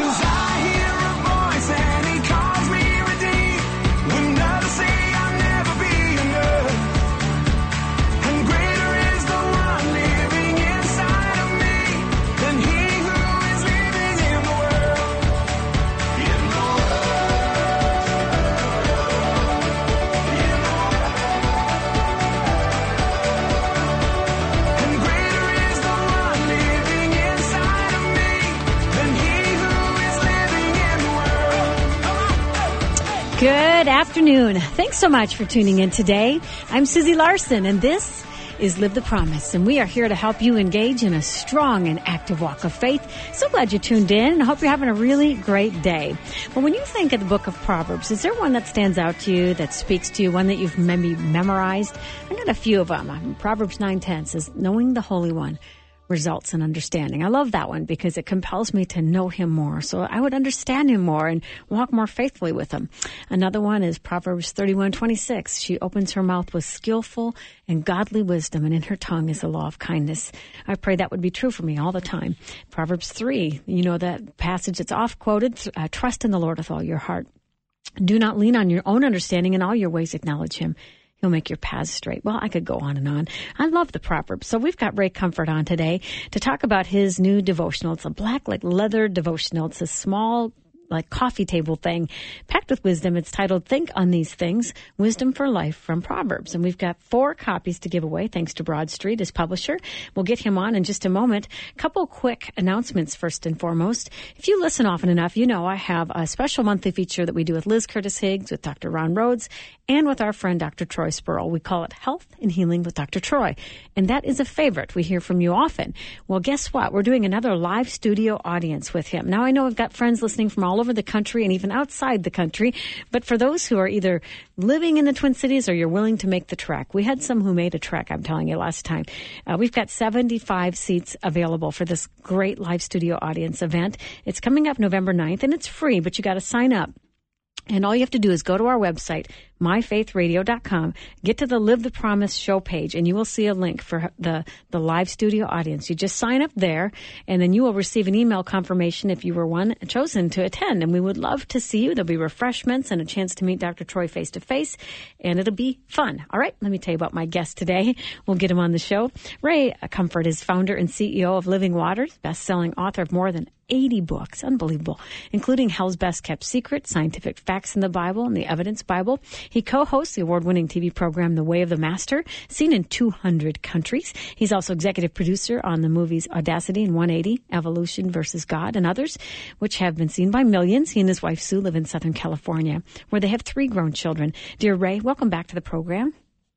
Good afternoon. Thanks so much for tuning in today. I'm Susie Larson, and this is Live the Promise, and we are here to help you engage in a strong and active walk of faith. So glad you tuned in, and I hope you're having a really great day. But when you think of the book of Proverbs, is there one that stands out to you, that speaks to you, one that you've maybe memorized? I got a few of them. Proverbs 9:10 says, knowing the Holy One results in understanding. I love that one because it compels me to know him more, so I would understand him more and walk more faithfully with him. Another one is Proverbs 31:26. She opens her mouth with skillful and godly wisdom, and in her tongue is the law of kindness. I pray that would be true for me all the time. Proverbs 3, you know that passage that's oft quoted, trust in the Lord with all your heart. Do not lean on your own understanding, in all your ways acknowledge him. He'll make your paths straight. Well, I could go on and on. I love the Proverbs. So we've got Ray Comfort on today to talk about his new devotional. It's a black, leather devotional. It's a small, coffee table thing packed with wisdom. It's titled Think on These Things, Wisdom for Life from Proverbs. And we've got 4 copies to give away thanks to Broad Street, his publisher. We'll get him on in just a moment. A couple quick announcements first and foremost. If you listen often enough, you know I have a special monthly feature that we do with Liz Curtis Higgs, with Dr. Ron Rhodes, and with our friend Dr. Troy Spurl. We call it Health and Healing with Dr. Troy. And that is a favorite. We hear from you often. Well, guess what? We're doing another live studio audience with him. Now, I know I've got friends listening from all over the country and even outside the country, but for those who are either living in the Twin Cities or you're willing to make the trek, we had some who made a trek, I'm telling you, last time. We've got 75 seats available for this great live studio audience event. It's coming up November 9th, and it's free, but you got to sign up. And all you have to do is go to our website, myfaithradio.com, get to the Live the Promise show page, and you will see a link for the live studio audience. You just sign up there, and then you will receive an email confirmation if you were one chosen to attend. And we would love to see you. There'll be refreshments and a chance to meet Dr. Troy face-to-face, and it'll be fun. All right, let me tell you about my guest today. We'll get him on the show. Ray Comfort is founder and CEO of Living Waters, best-selling author of more than 80 books, unbelievable, including Hell's Best Kept Secret, Scientific Facts in the Bible, and the Evidence Bible. He co-hosts the award-winning TV program The Way of the Master, seen in 200 countries. He's also executive producer on the movies Audacity and 180, Evolution versus God, and others, which have been seen by millions. He and his wife Sue live in Southern California, where they have 3 grown children. Dear Ray, welcome back to the program.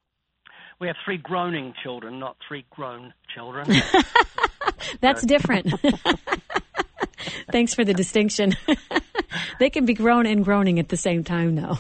We have 3 groaning children, not 3 grown children. That's different. Thanks for the distinction. They can be grown and groaning at the same time, though.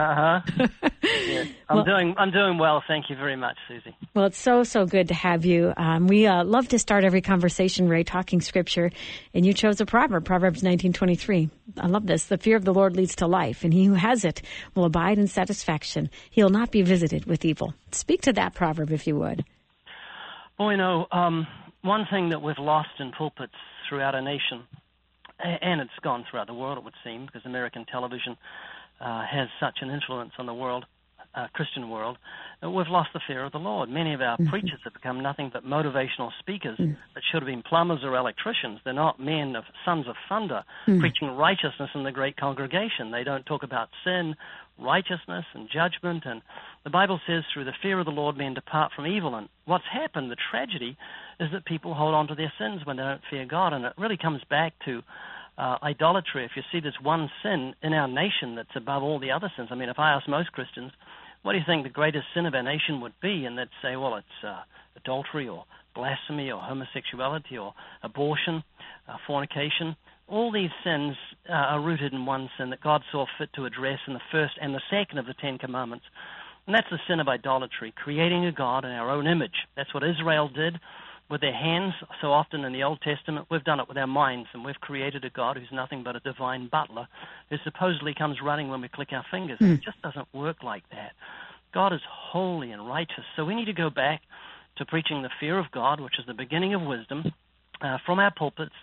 Yeah. I'm doing well. Thank you very much, Susie. Well, it's so good to have you. We love to start every conversation, Ray, talking Scripture, and you chose a proverb, Proverbs 19:23. I love this. The fear of the Lord leads to life, and he who has it will abide in satisfaction. He will not be visited with evil. Speak to that proverb, if you would. Well, one thing that we've lost in pulpits throughout our nation, and it's gone throughout the world, it would seem, because American television has such an influence on the world, Christian world, that we've lost the fear of the Lord. Many of our preachers have become nothing but motivational speakers that should have been plumbers or electricians. They're not sons of thunder, preaching righteousness in the great congregation. They don't talk about sin, righteousness, and judgment. And the Bible says, through the fear of the Lord, men depart from evil. And what's happened, the tragedy, is that people hold on to their sins when they don't fear God. And it really comes back to idolatry. If you see this one sin in our nation that's above all the other sins. I mean, if I ask most Christians, what do you think the greatest sin of our nation would be? And they'd say, well, it's adultery or blasphemy or homosexuality or abortion, fornication. All these sins are rooted in one sin that God saw fit to address in the first and the second of the 10 Commandments. And that's the sin of idolatry, creating a God in our own image. That's what Israel did with their hands so often in the Old Testament. We've done it with our minds, and we've created a God who's nothing but a divine butler who supposedly comes running when we click our fingers. It just doesn't work like that. God is holy and righteous, so we need to go back to preaching the fear of God, which is the beginning of wisdom, from our pulpits,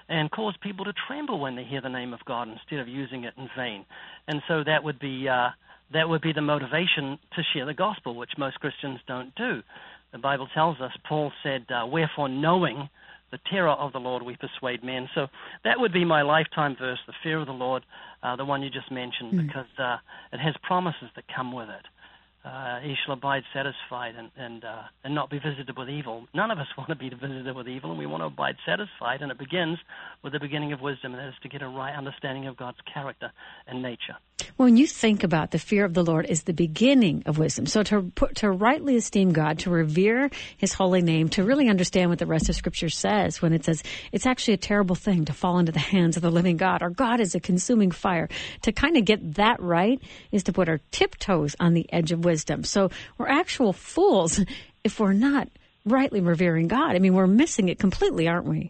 and cause people to tremble when they hear the name of God instead of using it in vain. And so that would be the motivation to share the gospel, which most Christians don't do. The Bible tells us, Paul said, wherefore knowing the terror of the Lord we persuade men. So that would be my lifetime verse, the fear of the Lord, the one you just mentioned, because it has promises that come with it. He shall abide satisfied and not be visited with evil. None of us want to be visited with evil, and we want to abide satisfied, and it begins with the beginning of wisdom, and that is to get a right understanding of God's character and nature. When you think about the fear of the Lord is the beginning of wisdom, so to rightly esteem God, to revere His holy name, to really understand what the rest of Scripture says when it says it's actually a terrible thing to fall into the hands of the living God, or God is a consuming fire. To kind of get that right is to put our tiptoes on the edge of wisdom. So we're actual fools if we're not rightly revering God. I mean, we're missing it completely, aren't we?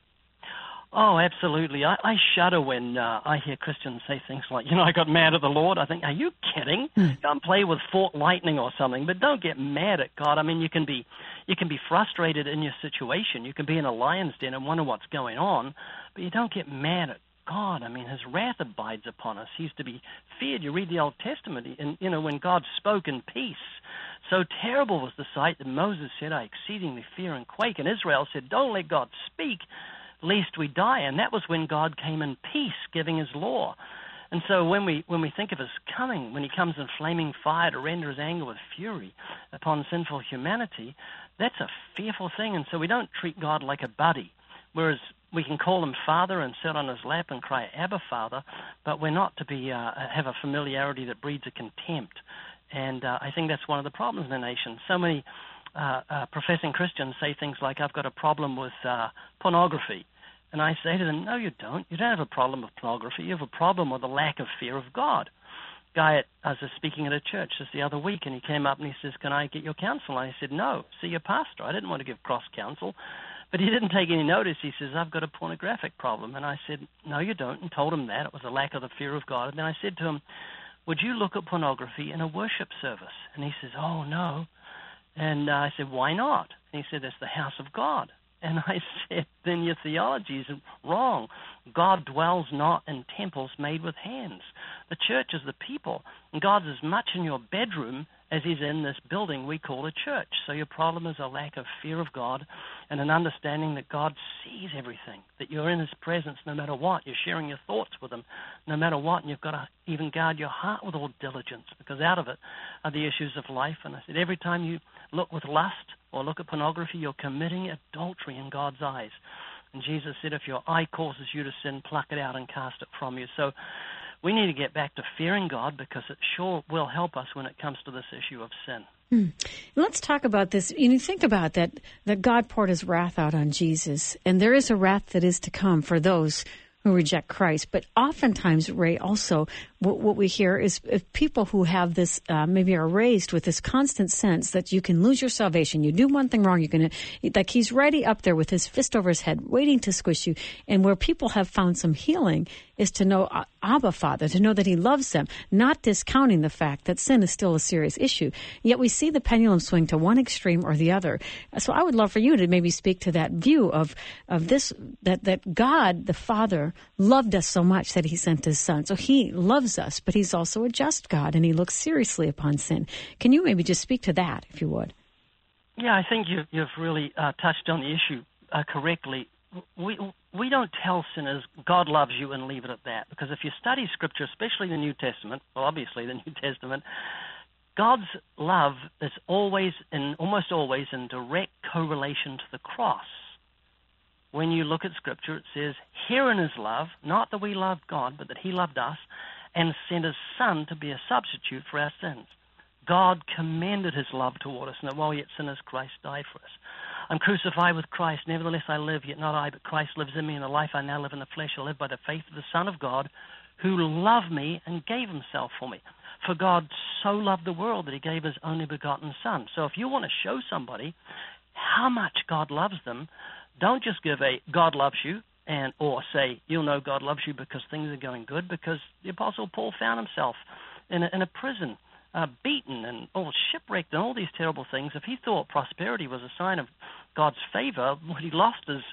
Oh, absolutely. I shudder when I hear Christians say things like, I got mad at the Lord. I think, are you kidding? Go and play with forked lightning or something, but don't get mad at God. I mean, you can be frustrated in your situation. You can be in a lion's den and wonder what's going on, but you don't get mad at God. I mean, His wrath abides upon us. He's to be feared. You read the Old Testament, and, when God spoke in peace, so terrible was the sight that Moses said, I exceedingly fear and quake. And Israel said, don't let God speak, lest we die. And that was when God came in peace, giving His law. And so when we think of His coming, when He comes in flaming fire to render His anger with fury upon sinful humanity, that's a fearful thing. And so we don't treat God like a buddy, whereas we can call Him Father and sit on His lap and cry, Abba, Father, but we're not to be have a familiarity that breeds a contempt. And I think that's one of the problems in the nation. So many professing Christians say things like, I've got a problem with pornography. And I say to them, no, you don't. You don't have a problem with pornography. You have a problem with a lack of fear of God. I was speaking at a church just the other week, and he came up and he says, can I get your counsel? And I said, no, see your pastor. I didn't want to give cross counsel. But he didn't take any notice. He says, I've got a pornographic problem. And I said, no, you don't, and told him that. It was a lack of the fear of God. And then I said to him, would you look at pornography in a worship service? And he says, oh, no. And I said, why not? And he said, it's the house of God. And I said, then your theology is wrong. God dwells not in temples made with hands. The church is the people. And God's as much in your bedroom as He's in this building we call a church. So your problem is a lack of fear of God and an understanding that God sees everything, that you're in His presence no matter what. You're sharing your thoughts with Him no matter what, and you've got to even guard your heart with all diligence, because out of it are the issues of life. And I said, every time you look with lust or look at pornography, you're committing adultery in God's eyes. And Jesus said, if your eye causes you to sin, pluck it out and cast it from you. So we need to get back to fearing God, because it sure will help us when it comes to this issue of sin. Let's talk about this. Think about that God poured His wrath out on Jesus, and there is a wrath that is to come for those who reject Christ. But oftentimes, Ray, also, what we hear is if people who have this, maybe are raised with this constant sense that you can lose your salvation. You do one thing wrong, you're going to, like He's ready up there with His fist over His head, waiting to squish you. And where people have found some healing is to know Abba, Father, to know that He loves them, not discounting the fact that sin is still a serious issue. Yet we see the pendulum swing to one extreme or the other. So I would love for you to maybe speak to that view of this, that God, the Father, loved us so much that He sent His Son. So He loves us, but He's also a just God, and He looks seriously upon sin. Can you maybe just speak to that, if you would? Yeah, I think you've really touched on the issue correctly. We don't tell sinners, God loves you, and leave it at that. Because if you study Scripture, especially the New Testament, well, obviously the New Testament, God's love is almost always in direct correlation to the cross. When you look at Scripture, it says, herein is love, not that we loved God, but that He loved us and sent His Son to be a substitute for our sins. God commended His love toward us, and that while yet sinners, Christ died for us. I'm crucified with Christ, nevertheless I live, yet not I, but Christ lives in me, and the life I now live in the flesh I live by the faith of the Son of God, who loved me and gave Himself for me. For God so loved the world that He gave His only begotten Son. So if you want to show somebody how much God loves them, don't just give a God loves you, or say you'll know God loves you because things are going good, because the Apostle Paul found himself in a prison, beaten and all shipwrecked and all these terrible things. If he thought prosperity was a sign of God's favor, he lost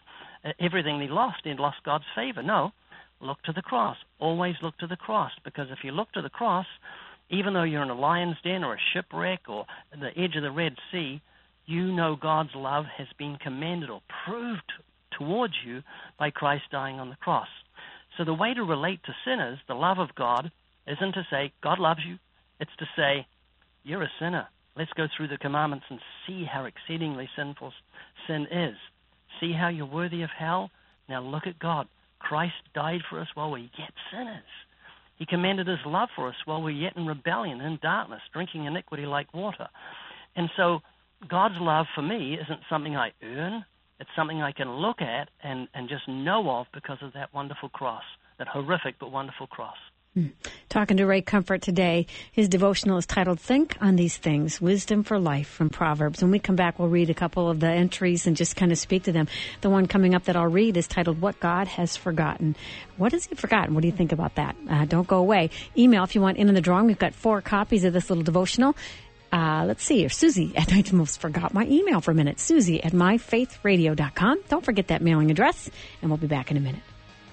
everything he lost God's favor. No, look to the cross. Always look to the cross, because if you look to the cross, even though you're in a lion's den or a shipwreck or at the edge of the Red Sea, you know God's love has been commended or proved towards you by Christ dying on the cross. So the way to relate to sinners, the love of God, isn't to say, God loves you. It's to say, you're a sinner. Let's go through the commandments and see how exceedingly sinful sin is. See how you're worthy of hell? Now look at God. Christ died for us while we're yet sinners. He commended his love for us while we're yet in rebellion, in darkness, drinking iniquity like water. And so God's love for me isn't something I earn. It's something I can look at and just know of because of that wonderful cross, that horrific but wonderful cross. Talking to Ray Comfort today. His devotional is titled, Think on These Things, Wisdom for Life from Proverbs. When we come back, we'll read a couple of the entries and just kind of speak to them. The one coming up that I'll read is titled, What God Has Forgotten. What has he forgotten? What do you think about that? Don't go away. Email if you want in on the drawing. We've got 4 copies of this little devotional. Let's see. Susie, I almost forgot my email for a minute. Susie at myfaithradio.com. Don't forget that mailing address, and we'll be back in a minute.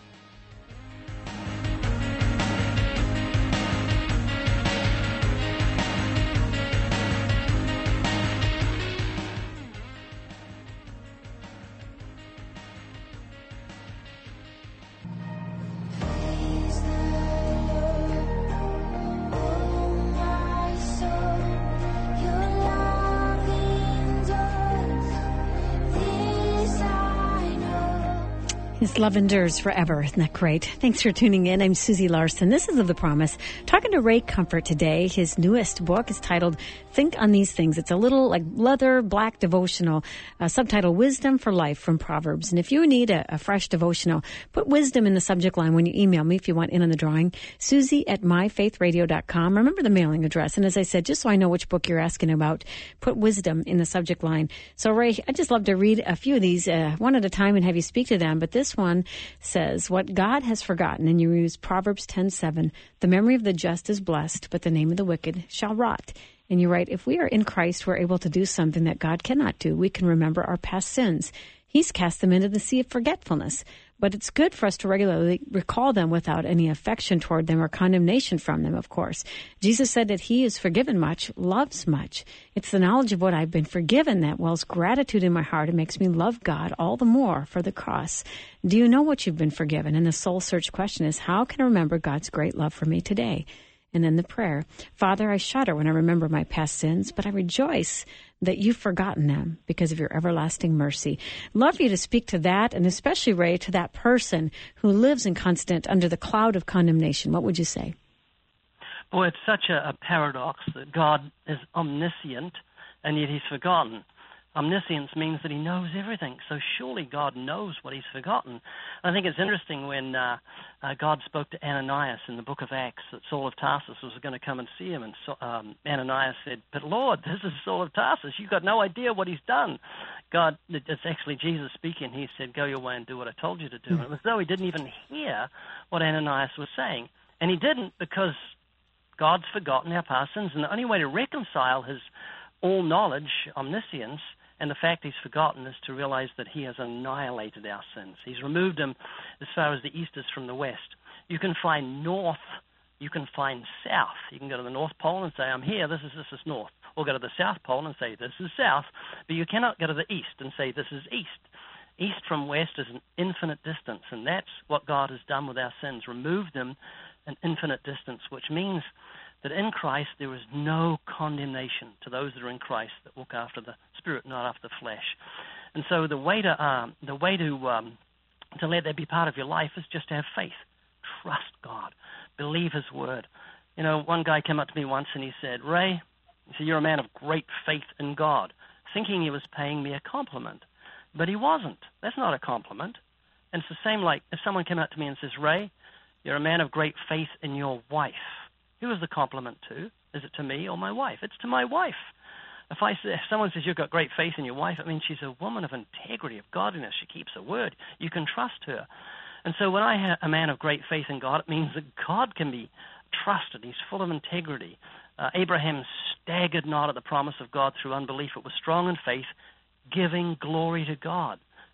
His love endures forever. Isn't that great? Thanks for tuning in. I'm Susie Larson. This is Of the Promise. Talking to Ray Comfort today. His newest book is titled Think on These Things. It's a little like leather black devotional, subtitle Wisdom for Life from Proverbs. And if you need a fresh devotional, put wisdom in the subject line when you email me if you want in on the drawing. Susie at myfaithradio.com. Remember the mailing address. And as I said, just so I know which book you're asking about, put wisdom in the subject line. So Ray, I'd just love to read a few of these one at a time and have you speak to them. But this one says, what God has forgotten, and you use Proverbs 10:7, the memory of the just is blessed, but the name of the wicked shall rot. And you write, if we are in Christ, we're able to do something that God cannot do. We can remember our past sins. He's cast them into the sea of forgetfulness. But it's good for us to regularly recall them without any affection toward them or condemnation from them, of course. Jesus said that he is forgiven much, loves much. It's the knowledge of what I've been forgiven that wells gratitude in my heart and makes me love God all the more for the cross. Do you know what you've been forgiven? And the soul search question is, how can I remember God's great love for me today? And then the prayer, Father, I shudder when I remember my past sins, but I rejoice that you've forgotten them because of your everlasting mercy. Love you to speak to that, and especially, Ray, to that person who lives in constant under the cloud of condemnation. What would you say? Boy, it's such a paradox that God is omniscient, and yet he's forgotten. Omniscience means that he knows everything, so surely God knows what he's forgotten. I think it's interesting when God spoke to Ananias in the book of Acts that Saul of Tarsus was going to come and see him, and Ananias said, but Lord, this is Saul of Tarsus. You've got no idea what he's done. God, it's actually Jesus speaking. He said, go your way and do what I told you to do. And it was as though he didn't even hear what Ananias was saying. And he didn't because God's forgotten our past sins, and the only way to reconcile his all-knowledge, omniscience, and the fact he's forgotten is to realize that he has annihilated our sins. He's removed them as far as the east is from the west. You can find north, you can find south. You can go to the North Pole and say, I'm here, this is north. Or go to the South Pole and say, this is south. But you cannot go to the east and say, this is east. East from west is an infinite distance, and that's what God has done with our sins, removed them an infinite distance, which means that in Christ there is no condemnation to those that are in Christ that walk after the Spirit, not after the flesh. And so the way to let that be part of your life is just to have faith, trust God, believe His word. You know, one guy came up to me once and he said, Ray, you're a man of great faith in God, thinking he was paying me a compliment, but he wasn't. That's not a compliment. And it's the same like if someone came up to me and says, Ray, you're a man of great faith in your wife. Who is the compliment to? Is it to me or my wife? It's to my wife. If someone says you've got great faith in your wife, it means she's a woman of integrity, of godliness. She keeps her word. You can trust her. And so when I have a man of great faith in God, it means that God can be trusted. He's full of integrity. Abraham staggered not at the promise of God through unbelief. It was strong in faith, giving glory to God,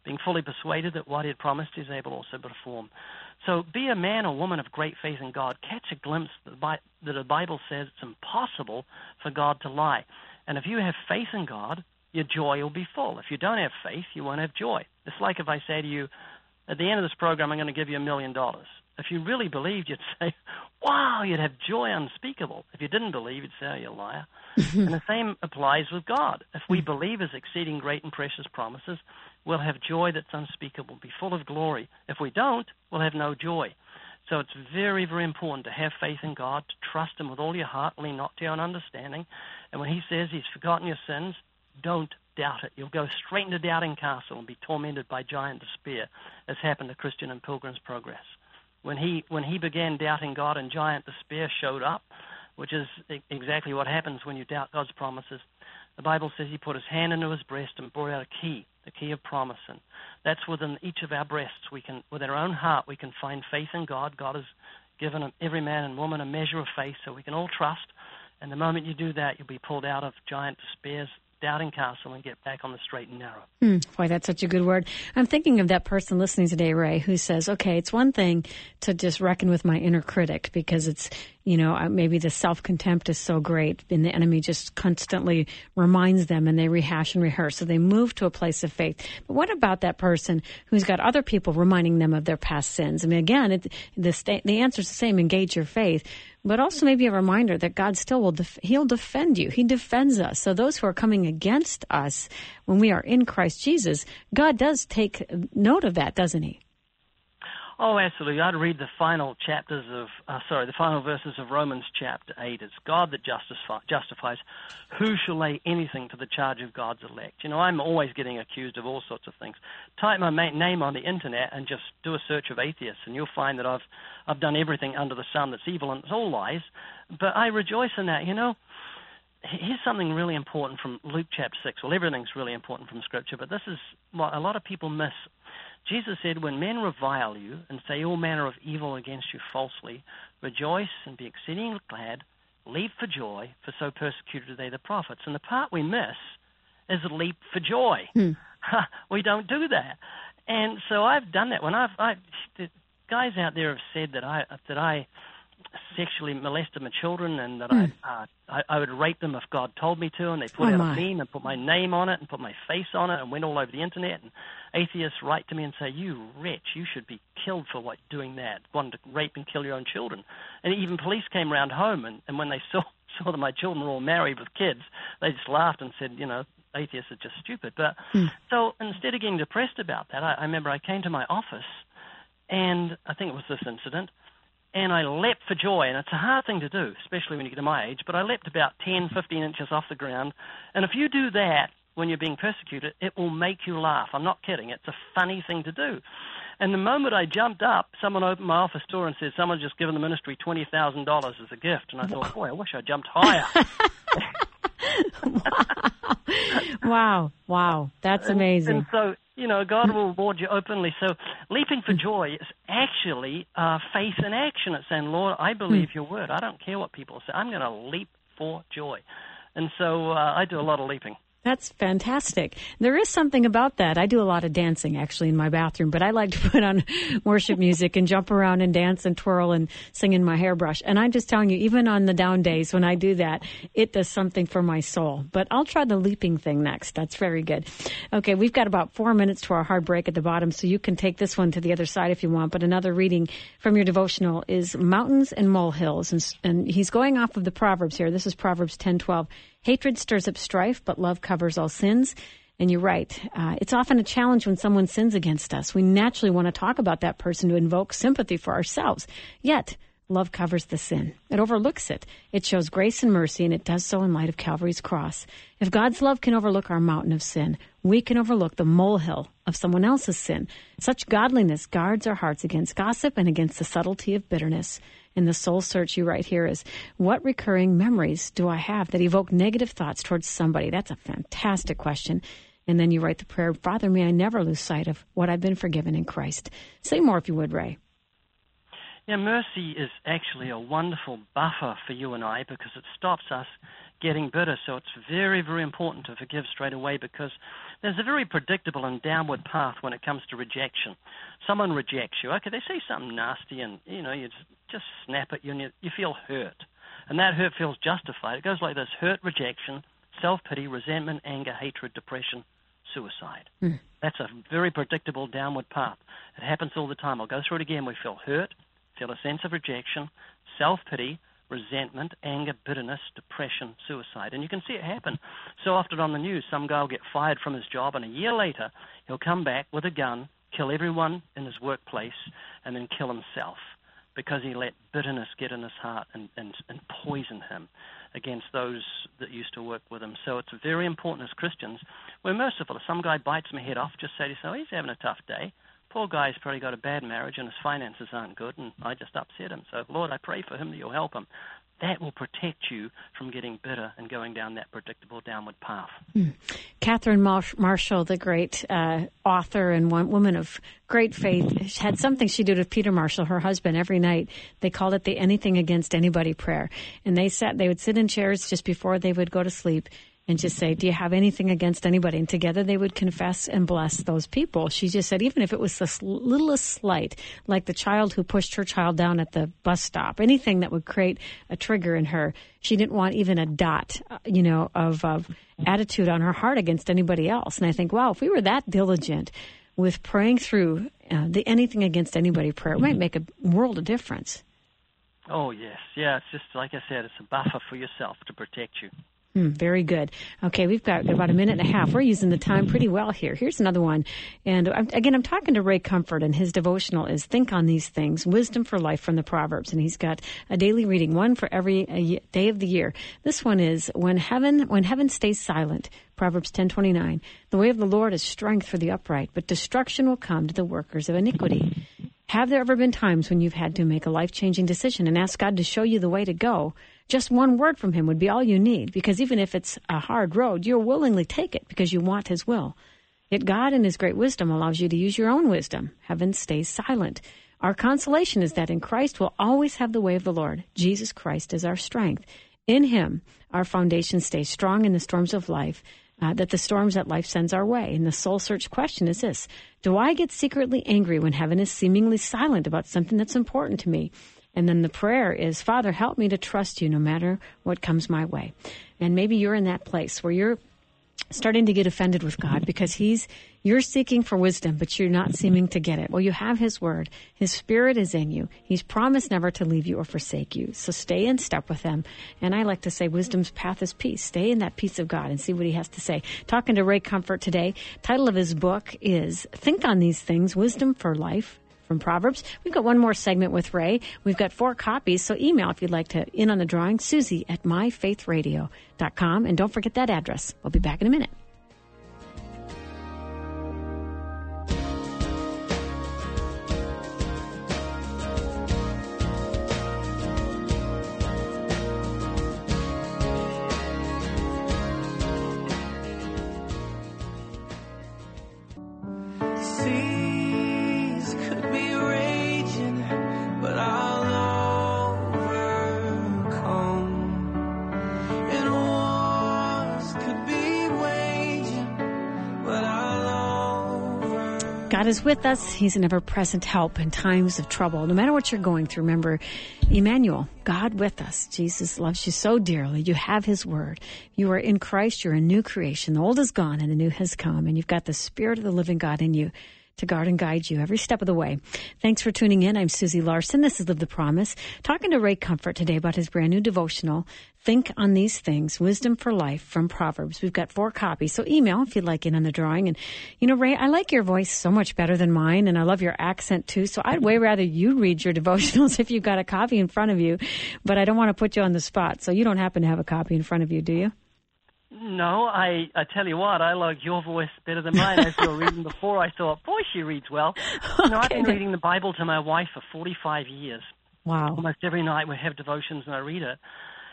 being fully persuaded that what he had promised he is able also to perform. So be a man or woman of great faith in God. Catch a glimpse that the Bible says it's impossible for God to lie. And if you have faith in God, your joy will be full. If you don't have faith, you won't have joy. It's like if I say to you, at the end of this program, I'm going to give you $1 million. If you really believed, you'd say, wow, you'd have joy unspeakable. If you didn't believe, you'd say, oh, you're a liar. And the same applies with God. If we believe his exceeding great and precious promises, we'll have joy that's unspeakable, be full of glory. If we don't, we'll have no joy. So it's very, very important to have faith in God, to trust him with all your heart, lean not to your own understanding. And when he says he's forgotten your sins, don't doubt it. You'll go straight into Doubting Castle and be tormented by giant despair, as happened to Christian in Pilgrim's Progress. When he began doubting God and giant despair showed up, which is exactly what happens when you doubt God's promises, the Bible says he put his hand into his breast and brought out a key, the key of promise. And that's within each of our breasts. We can, with our own heart, we can find faith in God. God has given every man and woman a measure of faith so we can all trust. And the moment you do that, you'll be pulled out of giant despair's doubting castle and get back on the straight and narrow. Boy, that's such a good word. I'm thinking of that person listening today, Ray, who says, okay, it's one thing to just reckon with my inner critic because it's, maybe the self-contempt is so great and the enemy just constantly reminds them and they rehash and rehearse. So they move to a place of faith. But what about that person who's got other people reminding them of their past sins? I mean, again, the answer is the same, engage your faith. But also maybe a reminder that God still he'll defend you. He defends us. So those who are coming against us when we are in Christ Jesus, God does take note of that, doesn't he? Oh, absolutely. I'd read the final verses of Romans chapter 8. It's God that justifies. Who shall lay anything to the charge of God's elect? I'm always getting accused of all sorts of things. Type my name on the internet and just do a search of atheists, and you'll find that I've done everything under the sun that's evil, and it's all lies. But I rejoice in that. Here's something really important from Luke chapter 6. Well, everything's really important from Scripture, but this is what a lot of people miss. Jesus said, when men revile you and say all manner of evil against you falsely, rejoice and be exceedingly glad, leap for joy, for so persecuted they the prophets. And the part we miss is leap for joy. We don't do that. And so I've done that. When the guys out there have said that I sexually molested my children and that I would rape them if God told me to, and they put out a meme and put my name on it and put my face on it and went all over the internet, and atheists write to me and say, you wretch, you should be killed for doing that, wanting to rape and kill your own children. And even police came around home, and when they saw that my children were all married with kids, they just laughed and said, atheists are just stupid. But so instead of getting depressed about that, I remember I came to my office, and I think it was this incident, and I leapt for joy. And it's a hard thing to do, especially when you get to my age, but I leapt about 10, 15 inches off the ground. And if you do that when you're being persecuted, it will make you laugh. I'm not kidding. It's a funny thing to do. And the moment I jumped up, someone opened my office door and said, someone's just given the ministry $20,000 as a gift. And I thought, boy, I wish I jumped higher. Wow. That's amazing. And so, God will reward you openly. So leaping for joy is actually faith in action. It's saying, Lord, I believe your word. I don't care what people say. I'm going to leap for joy. And so I do a lot of leaping. That's fantastic. There is something about that. I do a lot of dancing, actually, in my bathroom, but I like to put on worship music and jump around and dance and twirl and sing in my hairbrush. And I'm just telling you, even on the down days when I do that, it does something for my soul. But I'll try the leaping thing next. That's very good. Okay, we've got about 4 minutes to our hard break at the bottom, so you can take this one to the other side if you want. But another reading from your devotional is Mountains and Molehills. And he's going off of the Proverbs here. This is Proverbs 10:12. Hatred stirs up strife, but love covers all sins. And you're right. It's often a challenge when someone sins against us. We naturally want to talk about that person to invoke sympathy for ourselves. Yet, love covers the sin. It overlooks it. It shows grace and mercy, and it does so in light of Calvary's cross. If God's love can overlook our mountain of sin, we can overlook the molehill of someone else's sin. Such godliness guards our hearts against gossip and against the subtlety of bitterness. And the soul search you write here is, what recurring memories do I have that evoke negative thoughts towards somebody? That's a fantastic question. And then you write the prayer, Father, may I never lose sight of what I've been forgiven in Christ. Say more if you would, Ray. Yeah, mercy is actually a wonderful buffer for you and I because it stops us getting bitter. So it's very, very important to forgive straight away because there's a very predictable and downward path when it comes to rejection. Someone rejects you. Okay, they say something nasty and, you just snap at you and you feel hurt. And that hurt feels justified. It goes like this: hurt, rejection, self-pity, resentment, anger, hatred, depression, suicide. That's a very predictable downward path. It happens all the time. I'll go through it again. We feel hurt, feel a sense of rejection, self-pity, resentment, anger, bitterness, depression, suicide. And you can see it happen so often on the news. Some guy will get fired from his job, and a year later he'll come back with a gun, kill everyone in his workplace, and then kill himself because he let bitterness get in his heart and poison him against those that used to work with him. So it's very important as Christians, we're merciful. If some guy bites my head off, just say to yourself, he's having a tough day. Poor guy's probably got a bad marriage and his finances aren't good, and I just upset him. So, Lord, I pray for him that you'll help him. That will protect you from getting bitter and going down that predictable downward path. Catherine Marshall, the great author and woman of great faith, had something she did with Peter Marshall, her husband, every night. They called it the Anything Against Anybody prayer. And they would sit in chairs just before they would go to sleep and just say, do you have anything against anybody? And together they would confess and bless those people. She just said, even if it was the littlest slight, like the child who pushed her child down at the bus stop, anything that would create a trigger in her, she didn't want even a dot, of attitude on her heart against anybody else. And I think, wow, if we were that diligent with praying through the Anything Against Anybody prayer, it might make a world of difference. Oh, yes. Yeah, it's just, like I said, it's a buffer for yourself to protect you. Very good. Okay, we've got about a minute and a half. We're using the time pretty well here. Here's another one. And I'm talking to Ray Comfort, and his devotional is Think on These Things, Wisdom for Life from the Proverbs. And he's got a daily reading, one for every day of the year. This one is When Heaven Stays Silent, Proverbs 10:29. The way of the Lord is strength for the upright, but destruction will come to the workers of iniquity. Have there ever been times when you've had to make a life-changing decision and ask God to show you the way to go? Just one word from him would be all you need, because even if it's a hard road, you'll willingly take it because you want his will. Yet God in his great wisdom allows you to use your own wisdom. Heaven stays silent. Our consolation is that in Christ we'll always have the way of the Lord. Jesus Christ is our strength. In him, our foundation stays strong in the storms of life, that the storms that life sends our way. And the soul search question is this: do I get secretly angry when heaven is seemingly silent about something that's important to me? And then the prayer is, Father, help me to trust you no matter what comes my way. And maybe you're in that place where you're starting to get offended with God because you're seeking for wisdom, but you're not seeming to get it. Well, you have his word. His spirit is in you. He's promised never to leave you or forsake you. So stay in step with him. And I like to say wisdom's path is peace. Stay in that peace of God and see what he has to say. Talking to Ray Comfort today. Title of his book is Think on These Things, Wisdom for Life from Proverbs. We've got one more segment with Ray. We've got 4 copies, so email if you'd like to in on the drawing, Susie@myfaithradio.com. And don't forget that address. We'll be back in a minute. God is with us. He's an ever-present help in times of trouble. No matter what you're going through, remember, Emmanuel, God with us. Jesus loves you so dearly. You have his word. You are in Christ. You're a new creation. The old is gone and the new has come. And you've got the Spirit of the living God in you to guard and guide you every step of the way. Thanks for tuning in. I'm Susie Larson. This is Live the Promise. Talking to Ray Comfort today about his brand new devotional, Think on These Things, Wisdom for Life from Proverbs. We've got 4 copies, so email if you'd like in on the drawing. And, Ray, I like your voice so much better than mine, and I love your accent, too, so I'd way rather you read your devotionals if you've got a copy in front of you, but I don't want to put you on the spot, so you don't happen to have a copy in front of you, do you? No, I tell you what, I like your voice better than mine. As you were reading before, I thought, boy, she reads well. Okay. I've been reading the Bible to my wife for 45 years. Wow. Almost every night we have devotions and I read it.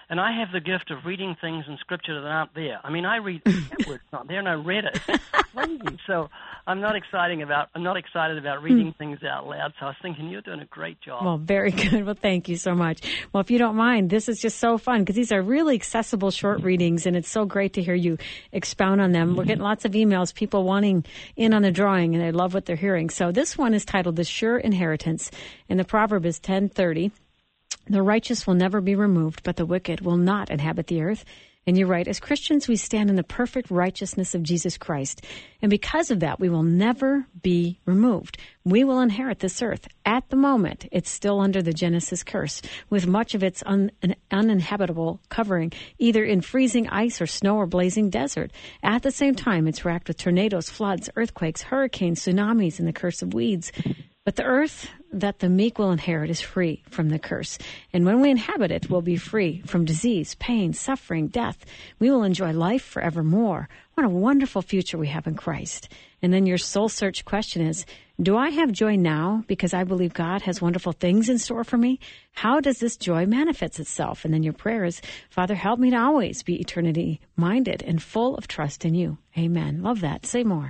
And I have the gift of reading things in Scripture that aren't there. I mean, I read that word's not there, and I read it. It's crazy. So I'm not excited about reading things out loud. So I was thinking, you're doing a great job. Well, very good. Well, thank you so much. Well, if you don't mind, this is just so fun because these are really accessible short readings, and it's so great to hear you expound on them. We're getting lots of emails, people wanting in on the drawing, and they love what they're hearing. So this one is titled "The Sure Inheritance," and the proverb is 10:30. The righteous will never be removed, but the wicked will not inhabit the earth. And you're right. As Christians, we stand in the perfect righteousness of Jesus Christ. And because of that, we will never be removed. We will inherit this earth. At the moment, it's still under the Genesis curse, with much of its uninhabitable covering, either in freezing ice or snow or blazing desert. At the same time, it's racked with tornadoes, floods, earthquakes, hurricanes, tsunamis, and the curse of weeds. But the earth that the meek will inherit is free from the curse. And when we inhabit it, we'll be free from disease, pain, suffering, death. We will enjoy life forevermore. What a wonderful future we have in Christ. And then your soul search question is, do I have joy now because I believe God has wonderful things in store for me? How does this joy manifest itself? And then your prayer is, Father, help me to always be eternity-minded and full of trust in you. Amen. Love that. Say more.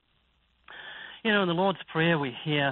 You know, in the Lord's Prayer we hear,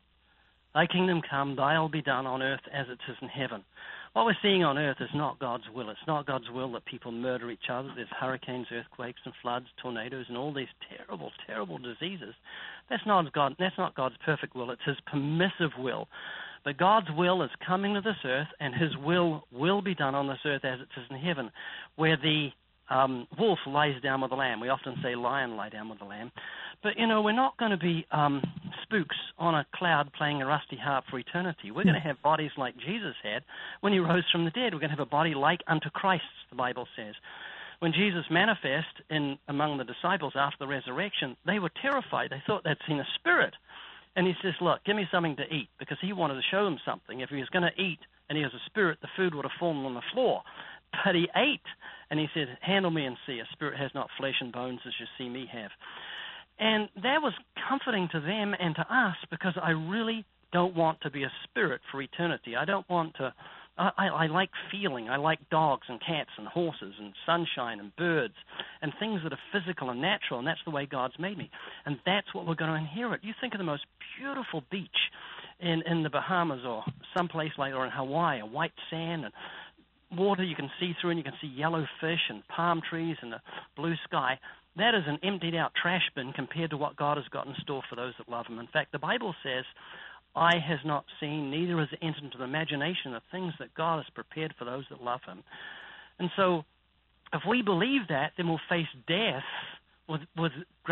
Thy kingdom come, thy will be done on earth as it is in heaven. What we're seeing on earth is not God's will. It's not God's will that people murder each other. There's hurricanes, earthquakes, and floods, tornadoes, and all these terrible, terrible diseases. That's not God's perfect will. It's his permissive will. But God's will is coming to this earth, and his will be done on this earth as it is in heaven, where the wolf lies down with the lamb. We often say lion lie down with the lamb. But, you know, we're not going to be spooks on a cloud playing a rusty harp for eternity. We're going to have bodies like Jesus had when he rose from the dead. We're going to have a body like unto Christ, the Bible says. When Jesus manifested among the disciples after the resurrection, they were terrified. They thought they'd seen a spirit. And he says, look, give me something to eat, because he wanted to show them something. If he was going to eat and he was a spirit, the food would have fallen on the floor. But he ate, and he said, handle me and see. A spirit has not flesh and bones as you see me have. And that was comforting to them and to us, because I really don't want to be a spirit for eternity. I don't want to. I like feeling. I like dogs and cats and horses and sunshine and birds and things that are physical and natural, and that's the way God's made me. And that's what we're going to inherit. You think of the most beautiful beach in the Bahamas or someplace like, or in Hawaii, a white sand and water you can see through, and you can see yellow fish and palm trees and the blue sky. That is an emptied-out trash bin compared to what God has got in store for those that love him. In fact, the Bible says, eye has not seen, neither has entered into the imagination the things that God has prepared for those that love him. And so if we believe that, then we'll face death with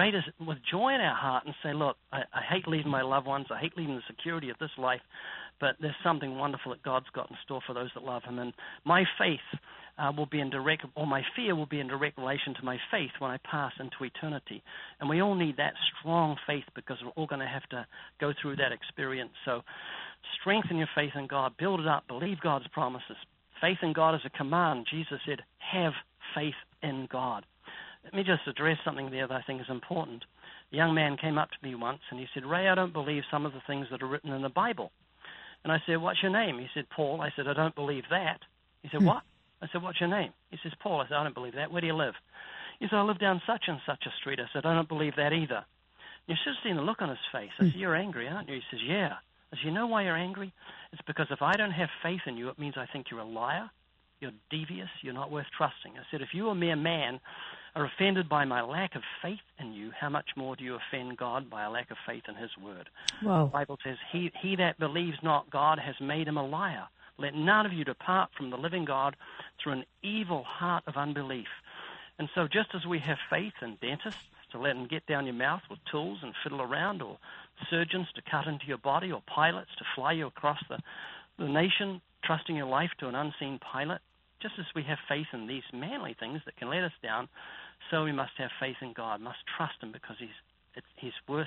joy in our heart and say, look, I hate leaving my loved ones, I hate leaving the security of this life, but there's something wonderful that God's got in store for those that love him. And my faith will be in direct, or my fear will be in direct relation to my faith when I pass into eternity. And we all need that strong faith, because we're all going to have to go through that experience. So strengthen your faith in God, build it up, believe God's promises. Faith in God is a command. Jesus said, have faith in God. Let me just address something there that I think is important. A young man came up to me once and he said, Ray, I don't believe some of the things that are written in the Bible. And I said, what's your name? He said, Paul. I said, I don't believe that. He said, what? I said, what's your name? He says, Paul. I said, I don't believe that. Where do you live? He said, I live down such and such a street. I said, I don't believe that either. You should have seen the look on his face. I said, you're angry, aren't you? He says, yeah. I said, you know why you're angry? It's because if I don't have faith in you, it means I think you're a liar, you're devious, you're not worth trusting. I said, if you, a mere man, are offended by my lack of faith in you, how much more do you offend God by a lack of faith in his word? Whoa. The Bible says, he that believes not God has made him a liar. Let none of you depart from the living God through an evil heart of unbelief. And so just as we have faith in dentists to let them get down your mouth with tools and fiddle around, or surgeons to cut into your body, or pilots to fly you across the nation, trusting your life to an unseen pilot, just as we have faith in these manly things that can let us down, so we must have faith in God, must trust him, because he's worth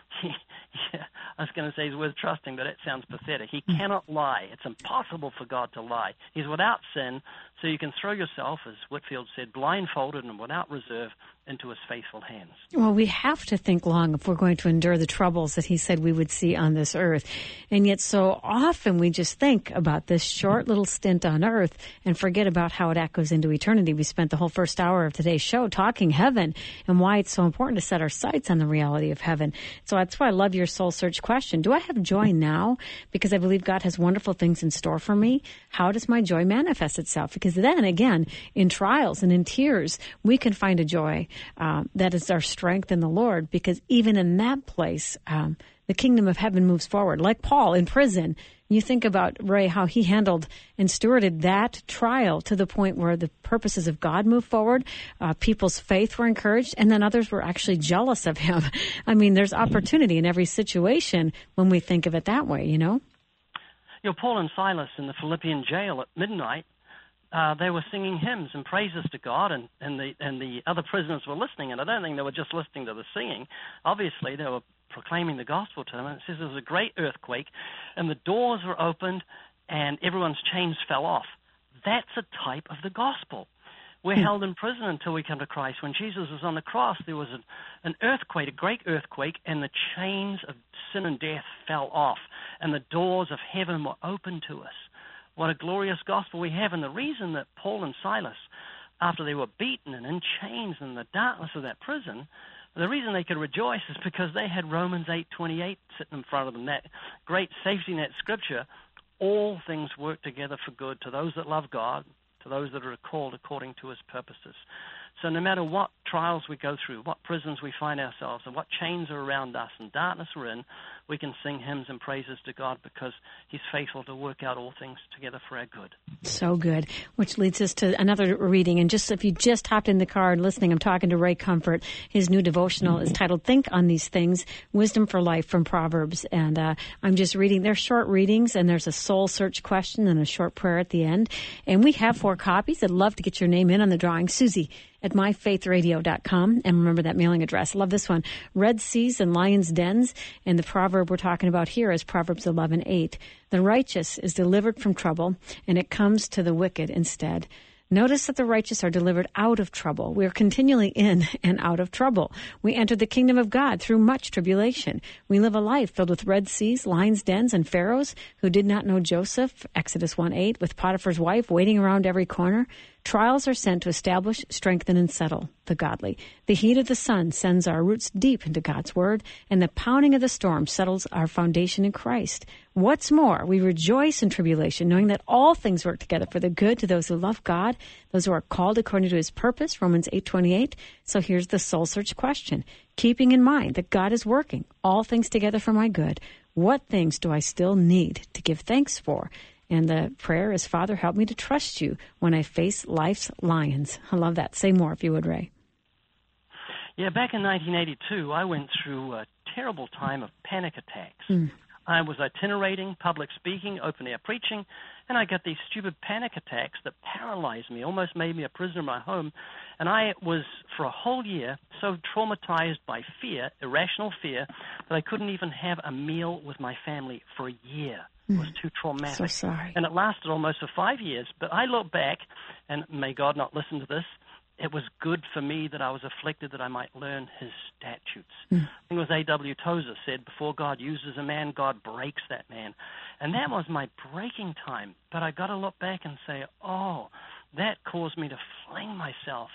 I was going to say he's worth trusting, but it sounds pathetic. He cannot lie. It's impossible for God to lie. He's without sin, so you can throw yourself, as Whitefield said, blindfolded and without reserve into his faithful hands. Well, we have to think long if we're going to endure the troubles that he said we would see on this earth. And yet so often we just think about this short little stint on earth and forget about how it echoes into eternity. We spent the whole first hour of today's show talking heaven and why it's so important to set our sights on the reality of heaven. So that's why I love your soul search question. Do I have joy now? Because I believe God has wonderful things in store for me. How does my joy manifest itself? Because then again, in trials and in tears, we can find a joy that is our strength in the Lord, because even in that place, the kingdom of heaven moves forward. Like Paul in prison, you think about, Ray, how he handled and stewarded that trial to the point where the purposes of God moved forward, people's faith were encouraged, and then others were actually jealous of him. I mean, there's opportunity in every situation when we think of it that way, you know? You know, Paul and Silas in the Philippian jail at midnight, they were singing hymns and praises to God, and the other prisoners were listening, and I don't think they were just listening to the singing. Obviously, they were proclaiming the gospel to them, and it says there was a great earthquake, and the doors were opened, and everyone's chains fell off. That's a type of the gospel. We're held in prison until we come to Christ. When Jesus was on the cross, there was an earthquake, a great earthquake, and the chains of sin and death fell off, and the doors of heaven were opened to us. What a glorious gospel we have. And the reason that Paul and Silas, after they were beaten and in chains in the darkness of that prison, the reason they could rejoice is because they had Romans 8:28 sitting in front of them, that great safety net scripture. All things work together for good to those that love God, to those that are called according to his purposes. So no matter what trials we go through, what prisons we find ourselves in, what chains are around us and darkness we're in, we can sing hymns and praises to God because he's faithful to work out all things together for our good. So good. Which leads us to another reading. And just if you just hopped in the car and listening, I'm talking to Ray Comfort. His new devotional is titled Think on These Things, Wisdom for Life from Proverbs. And I'm just reading. They're short readings, and there's a soul search question and a short prayer at the end. And we have 4 copies. I'd love to get your name in on the drawing. Susie at myfaithradio.com. And remember that mailing address. Love this one. Red Seas and Lions' Dens. And the proverb we're talking about here is Proverbs 11:8. The righteous is delivered from trouble, and it comes to the wicked instead. Notice that the righteous are delivered out of trouble. We are continually in and out of trouble. We enter the kingdom of God through much tribulation. We live a life filled with Red Seas, lions' dens, and pharaohs who did not know Joseph, Exodus 1:8, with Potiphar's wife waiting around every corner. Trials are sent to establish, strengthen, and settle the godly. The heat of the sun sends our roots deep into God's word, and the pounding of the storm settles our foundation in Christ. What's more, we rejoice in tribulation, knowing that all things work together for the good to those who love God, those who are called according to his purpose, Romans 8:28. So here's the soul search question. Keeping in mind that God is working all things together for my good, what things do I still need to give thanks for? And the prayer is, Father, help me to trust you when I face life's lions. I love that. Say more if you would, Ray. Yeah, back in 1982, I went through a terrible time of panic attacks. I was itinerating, public speaking, open-air preaching, and I got these stupid panic attacks that paralyzed me, almost made me a prisoner in my home. And I was, for a whole year, so traumatized by fear, irrational fear, that I couldn't even have a meal with my family for a year. It was too traumatic. So sorry. And it lasted almost for 5 years. But I look back, and may God not listen to this, it was good for me that I was afflicted that I might learn his statutes. I think it was A.W. Tozer said, before God uses a man, God breaks that man. And that was my breaking time. But I got to look back and say, oh, that caused me to fling myself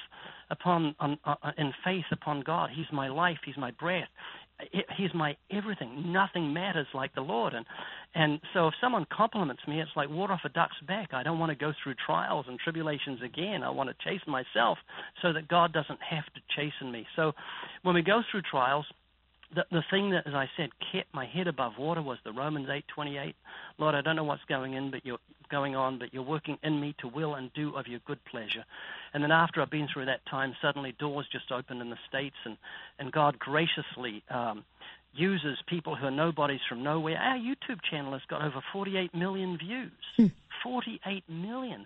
in faith upon God. He's my life. He's my breath. He's my everything. Nothing matters like the Lord. And so if someone compliments me, it's like water off a duck's back. I don't want to go through trials and tribulations again. I want to chasten myself so that God doesn't have to chasten me. So when we go through trials, the thing that, as I said, kept my head above water was the Romans 8:28. Lord, I don't know what's going on, but you're working in me to will and do of your good pleasure. And then after I've been through that time, suddenly doors just opened in the States, and God graciously uses people who are nobodies from nowhere. Our YouTube channel has got over 48 million views. 48 million.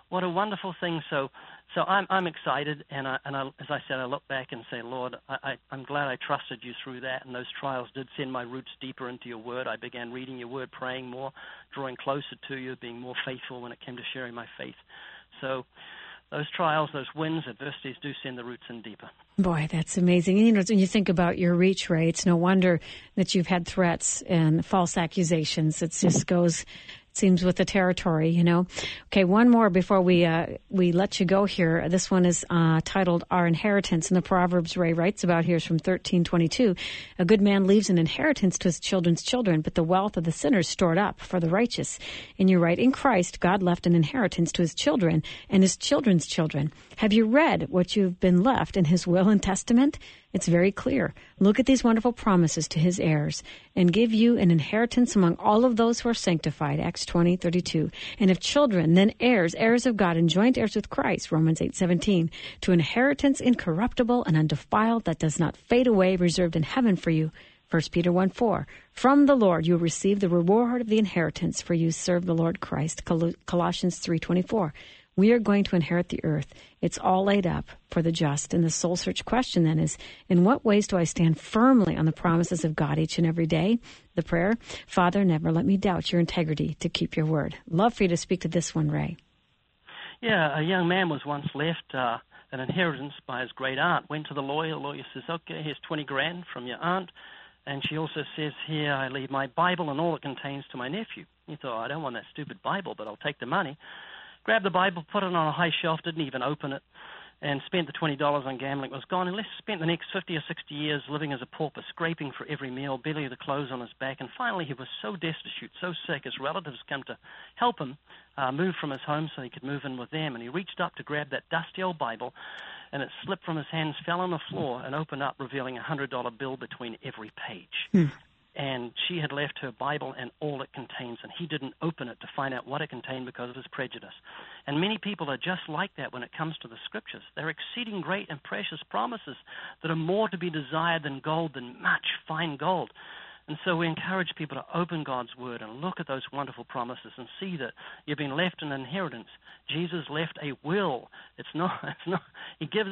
what a wonderful thing. So I'm excited, and as I said, I look back and say, Lord, I'm glad I trusted you through that, and those trials did send my roots deeper into your word. I began reading your word, praying more, drawing closer to you, being more faithful when it came to sharing my faith. So those trials, those wins, adversities do send the roots in deeper. Boy, that's amazing. And, when you think about your reach, Ray, it's no wonder that you've had threats and false accusations. It just goes, it seems, with the territory, Okay, one more before we let you go here. This one is titled Our Inheritance. And the Proverbs Ray writes about here is from 13:22. A good man leaves an inheritance to his children's children, but the wealth of the sinner is stored up for the righteous. And you write, in Christ, God left an inheritance to his children and his children's children. Have you read what you've been left in his will and testament? It's very clear. Look at these wonderful promises to his heirs and give you an inheritance among all of those who are sanctified, Acts 20:32. And if children, then heirs, heirs of God and joint heirs with Christ, Romans 8:17, to inheritance incorruptible and undefiled that does not fade away, reserved in heaven for you, 1 Peter 1:4. From the Lord you will receive the reward of the inheritance, for you serve the Lord Christ, Colossians 3:24. We are going to inherit the earth. It's all laid up for the just. And the soul search question then is, in what ways do I stand firmly on the promises of God each and every day? The prayer, Father, never let me doubt your integrity to keep your word. Love for you to speak to this one, Ray. Yeah, a young man was once left an inheritance by his great aunt. Went to the lawyer. The lawyer says, okay, here's 20 grand from your aunt. And she also says, here, I leave my Bible and all it contains to my nephew. He thought, I don't want that stupid Bible, but I'll take the money. Grabbed the Bible, put it on a high shelf, didn't even open it, and spent the $20 on gambling. It was gone, and spent the next 50 or 60 years living as a pauper, scraping for every meal, barely the clothes on his back. And finally, he was so destitute, so sick, his relatives come to help him move from his home so he could move in with them. And he reached up to grab that dusty old Bible, and it slipped from his hands, fell on the floor, and opened up, revealing a $100 bill between every page. And she had left her Bible and all it contains, and he didn't open it to find out what it contained because of his prejudice. And many people are just like that when it comes to the Scriptures. They're exceeding great and precious promises that are more to be desired than gold, than much fine gold. And so we encourage people to open God's Word and look at those wonderful promises and see that you've been left an inheritance. Jesus left a will. It's not. He gives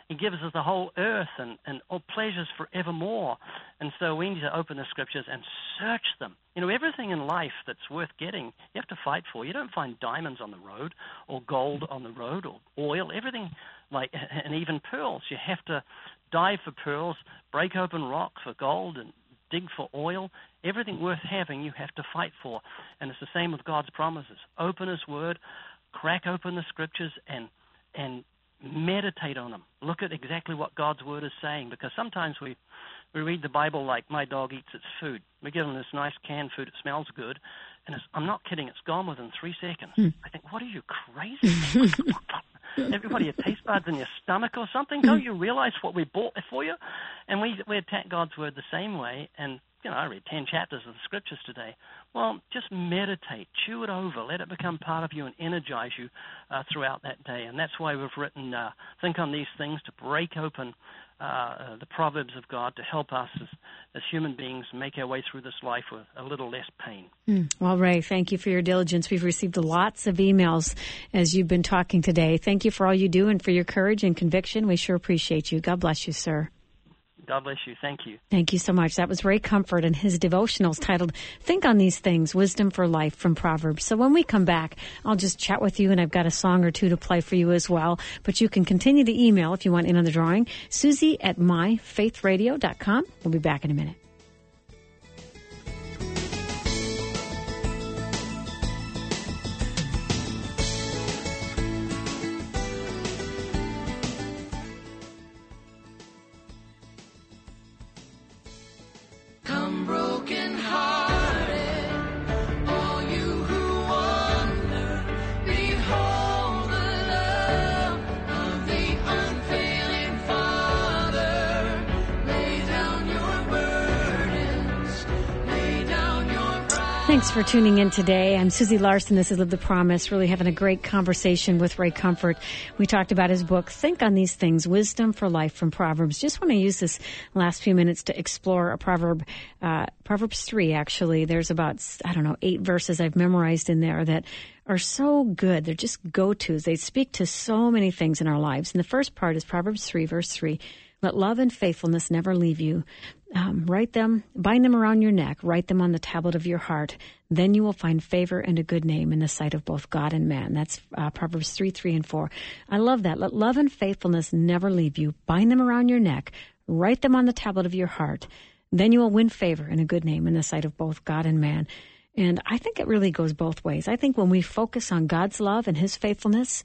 us the whole earth and all pleasures forevermore. And so we need to open the Scriptures and search them. Everything in life that's worth getting, you have to fight for. You don't find diamonds on the road or gold on the road or oil. Everything, and even pearls. You have to dive for pearls, break open rock for gold, and dig for oil. Everything worth having you have to fight for. And it's the same with God's promises. Open His Word, crack open the Scriptures, and meditate on them. Look at exactly what God's Word is saying, because sometimes we read the Bible like my dog eats its food. We give them this nice canned food. It smells good. And I'm not kidding. It's gone within 3 seconds. I think, what are you, crazy? Everybody, your taste buds in your stomach or something? Don't you realize what we bought for you? And we attack God's Word the same way. And, I read 10 chapters of the Scriptures today. Well, just meditate, chew it over, let it become part of you and energize you throughout that day. And that's why we've written Think on These Things, to break open the Proverbs of God, to help us as human beings make our way through this life with a little less pain. Well, Ray, thank you for your diligence. We've received lots of emails as you've been talking today. Thank you for all you do and for your courage and conviction. We sure appreciate you. God bless you, sir. God bless you. Thank you. Thank you so much. That was Ray Comfort and his devotionals titled Think on These Things, Wisdom for Life from Proverbs. So when we come back, I'll just chat with you, and I've got a song or two to play for you as well. But you can continue to email if you want in on the drawing. Susie@myfaithradio.com. We'll be back in a minute. Unfailing Father, lay down your burden. Thanks for tuning in today. I'm Susie Larson. This is Live the Promise. Really having a great conversation with Ray Comfort. We talked about his book, Think on These Things, Wisdom for Life from Proverbs. Just want to use this last few minutes to explore a proverb, Proverbs 3, actually. There's about, 8 verses I've memorized in there that are so good. They're just go-tos. They speak to so many things in our lives. And the first part is Proverbs 3, verse 3. Let love and faithfulness never leave you. Write them, bind them around your neck, write them on the tablet of your heart. Then you will find favor and a good name in the sight of both God and man. That's Proverbs 3, 3, and 4. I love that. Let love and faithfulness never leave you. Bind them around your neck, write them on the tablet of your heart. Then you will win favor and a good name in the sight of both God and man. And I think it really goes both ways. I think when we focus on God's love and His faithfulness,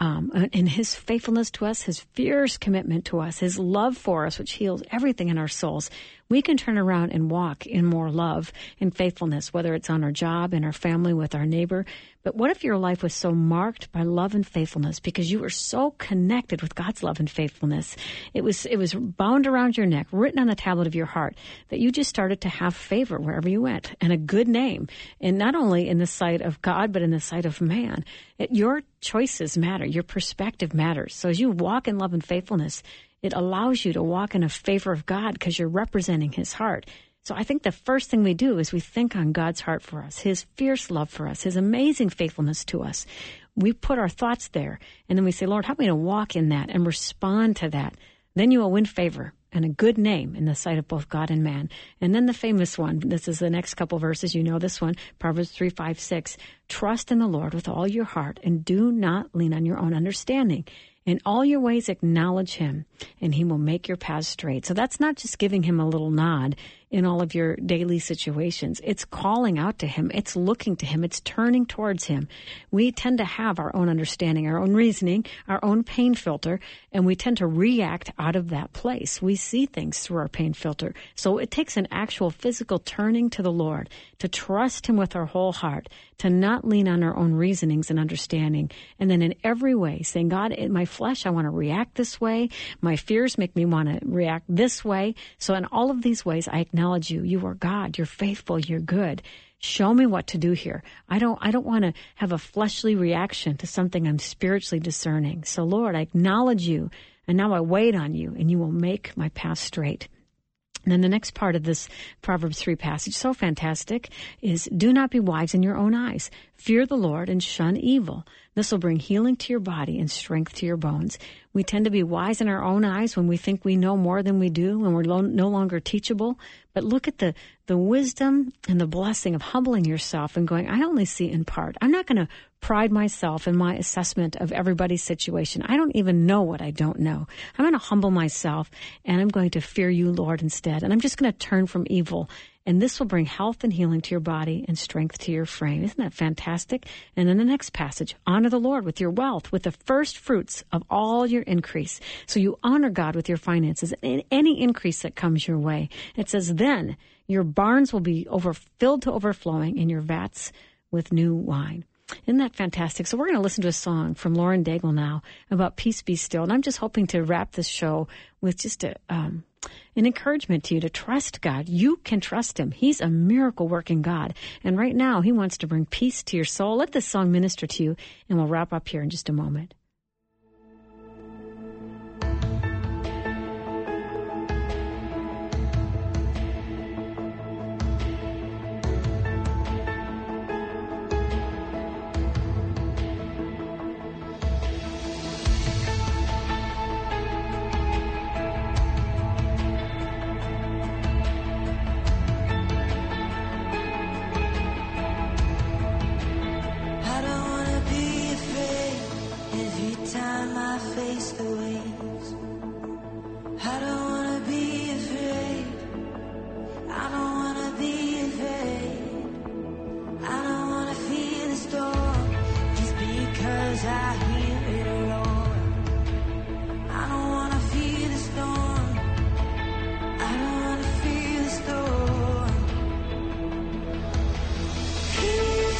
and His faithfulness to us, His fierce commitment to us, His love for us, which heals everything in our souls, we can turn around and walk in more love and faithfulness, whether it's on our job, in our family, with our neighbor. But what if your life was so marked by love and faithfulness because you were so connected with God's love and faithfulness? It was bound around your neck, written on the tablet of your heart, that you just started to have favor wherever you went and a good name. And not only in the sight of God, but in the sight of man. Your choices matter. Your perspective matters. So as you walk in love and faithfulness, it allows you to walk in a favor of God because you're representing His heart. So I think the first thing we do is we think on God's heart for us, His fierce love for us, His amazing faithfulness to us. We put our thoughts there, and then we say, Lord, help me to walk in that and respond to that. Then you will win favor and a good name in the sight of both God and man. And then the famous one, this is the next couple verses, you know this one, Proverbs 3, 5, 6. Trust in the Lord with all your heart and do not lean on your own understanding. In all your ways acknowledge Him, and He will make your paths straight. So that's not just giving Him a little nod in all of your daily situations. It's calling out to Him. It's looking to Him. It's turning towards Him. We tend to have our own understanding, our own reasoning, our own pain filter, and we tend to react out of that place. We see things through our pain filter. So it takes an actual physical turning to the Lord, to trust Him with our whole heart, to not lean on our own reasonings and understanding, and then in every way saying, God, in my flesh, I want to react this way. My fears make me want to react this way. So in all of these ways, I acknowledge you. You are God. You're faithful. You're good. Show me what to do here. I don't want to have a fleshly reaction to something I'm spiritually discerning. So Lord, I acknowledge you, and now I wait on you, and you will make my path straight. And then the next part of this Proverbs 3 passage, so fantastic, is do not be wise in your own eyes. Fear the Lord and shun evil. This will bring healing to your body and strength to your bones. We tend to be wise in our own eyes when we think we know more than we do, when we're no longer teachable. But look at the wisdom and the blessing of humbling yourself and going, I only see in part. I'm not going to pride myself in my assessment of everybody's situation. I don't even know what I don't know. I'm going to humble myself, and I'm going to fear you, Lord, instead. And I'm just going to turn from evil. And this will bring health and healing to your body and strength to your frame. Isn't that fantastic? And then the next passage, honor the Lord with your wealth, with the first fruits of all your increase. So you honor God with your finances and any increase that comes your way. It says, then your barns will be filled to overflowing and your vats with new wine. Isn't that fantastic? So we're going to listen to a song from Lauren Daigle now about Peace Be Still. And I'm just hoping to wrap this show with just an encouragement to you to trust God. You can trust Him. He's a miracle-working God. And right now, He wants to bring peace to your soul. Let this song minister to you, and we'll wrap up here in just a moment.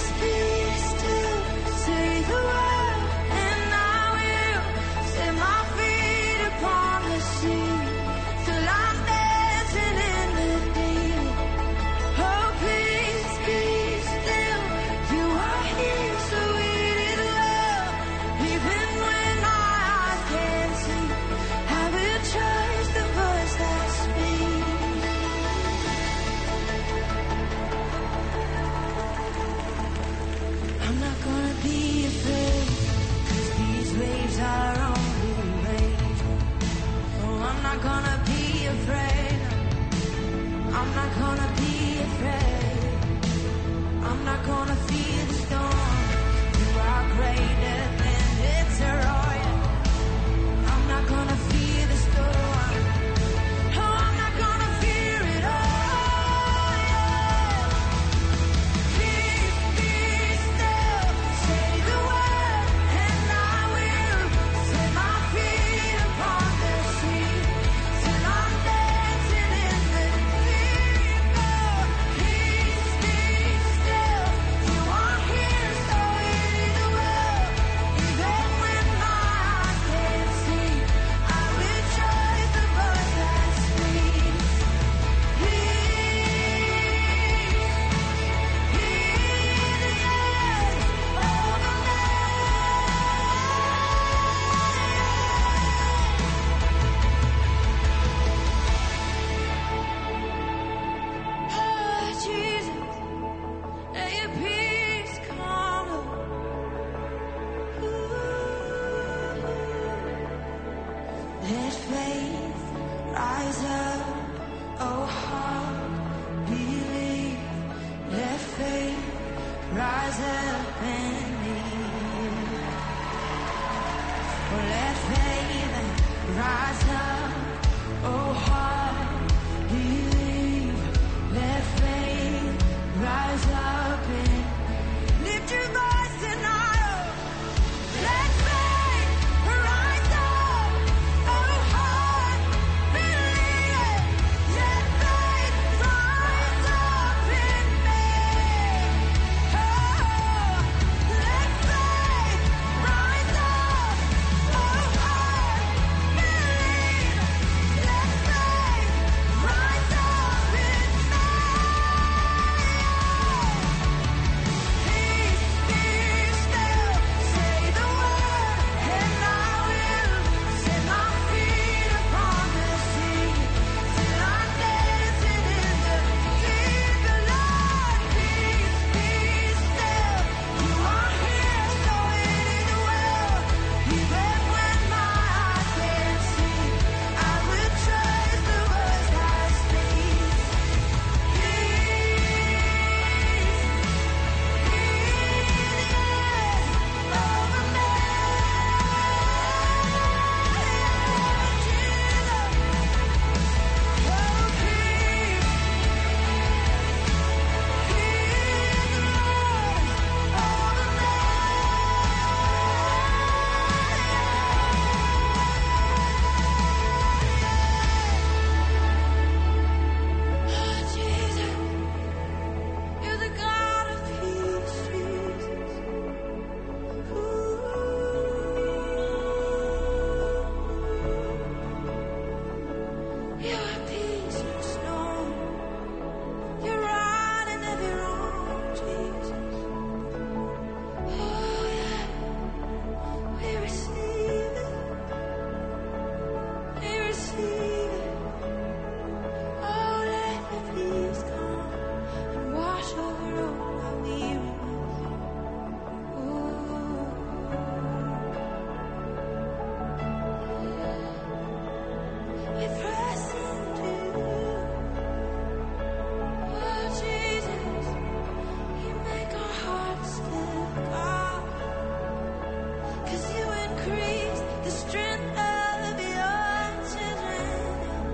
My Rise up, oh heart, believe. Let faith rise up and lead. Oh, let faith rise up, oh heart, believe. Let faith rise up and lift your voice tonight. Let faith rise up, oh heart, believe. Let faith rise up in me. Oh, let faith rise up, oh heart, believe. Let faith rise up in me. Peace, be still. Say the word, and I will set my feet upon the sea. Till I'm dancing in the deep. Lord, peace, be still. You are here, so it is well. Even when my eyes can't see, I will trust the words I speak. You're the God of peace, Jesus. You're peace in storm. You're right in every wrong, Jesus. Oh yeah, we receive it. We receive it. Oh, let the peace come and wash over all my weariness. We press into you. Oh, Jesus, you make our hearts live up. 'Cause you increase the strength of your children.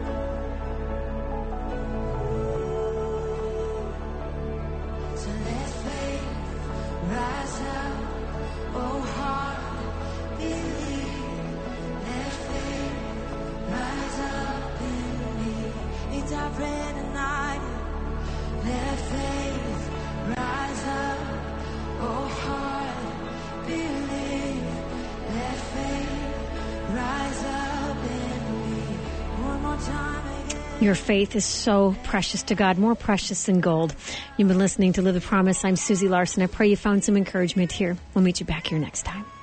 So let faith rise up, oh heart, believe. Let faith rise up in me. It's our prayer tonight. Let faith rise up, oh heart, believe. Let faith rise up in me. One more time again. Your faith is so precious to God, more precious than gold. You've been listening to Live the Promise. I'm Susie Larson. I pray you found some encouragement here. We'll meet you back here next time.